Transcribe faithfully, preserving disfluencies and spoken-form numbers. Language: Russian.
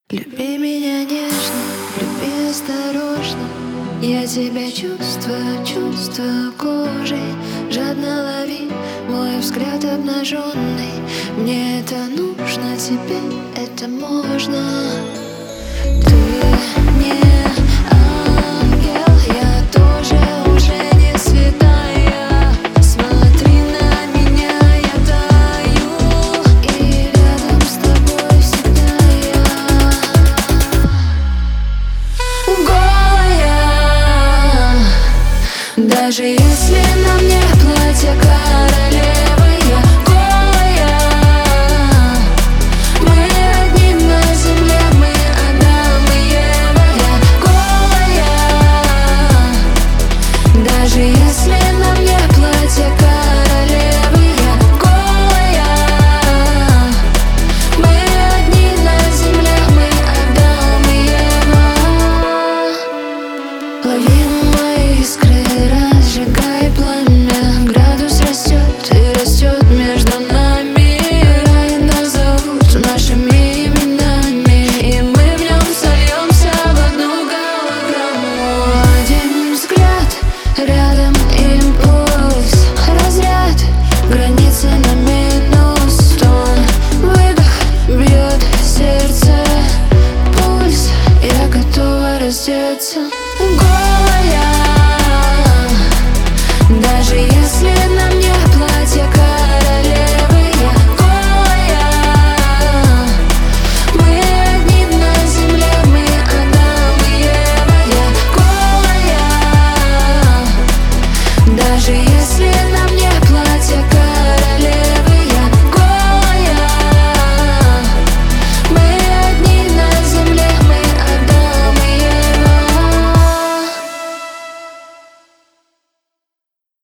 Люби меня нежно, люби осторожно. Я тебя чувствую, чувствую кожей. Жадно лови мой взгляд обнаженный. Мне это нужно, тебе это можно. Ты